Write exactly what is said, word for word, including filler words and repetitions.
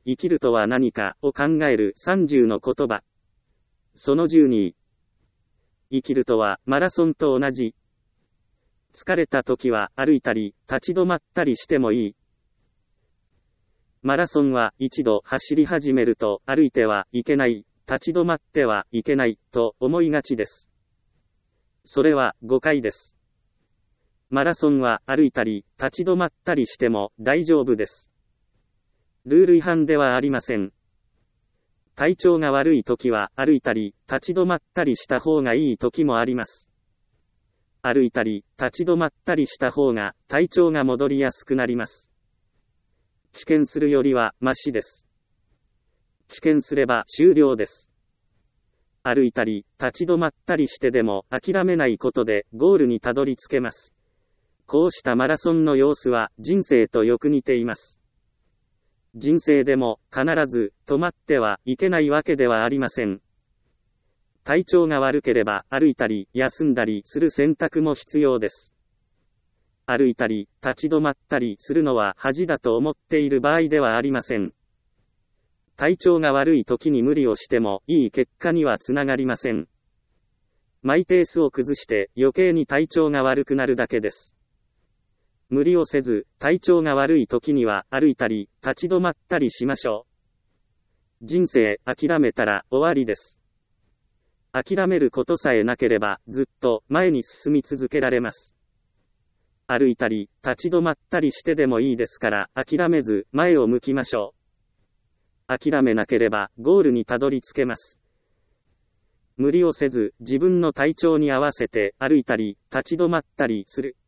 生きるとは何かを考えるさんじゅうの言葉。そのじゅうに。生きるとはマラソンと同じ。疲れた時は歩いたり、立ち止まったりしてもいい。マラソンは一度走り始めると歩いてはいけない、立ち止まってはいけないと思いがちです。それは誤解です。マラソンは歩いたり、立ち止まったりしても大丈夫です。ルール違反ではありません。体調が悪い時は歩いたり、立ち止まったりした方がいい時もあります。歩いたり、立ち止まったりした方が体調が戻りやすくなります。棄権するよりはマシです。棄権すれば終了です。歩いたり、立ち止まったりしてでも諦めないことでゴールにたどり着けます。こうしたマラソンの様子は人生とよく似ています。人生でも必ず止まってはいけないわけではありません。体調が悪ければ歩いたり休んだりする選択も必要です。歩いたり立ち止まったりするのは恥だと思っている場合ではありません。体調が悪い時に無理をしてもいい結果にはつながりません。マイペースを崩して余計に体調が悪くなるだけです。無理をせず、体調が悪い時には歩いたり立ち止まったりしましょう。人生諦めたら終わりです。諦めることさえなければずっと前に進み続けられます。歩いたり立ち止まったりしてでもいいですから諦めず前を向きましょう。諦めなければゴールにたどり着けます。無理をせず自分の体調に合わせて歩いたり立ち止まったりする。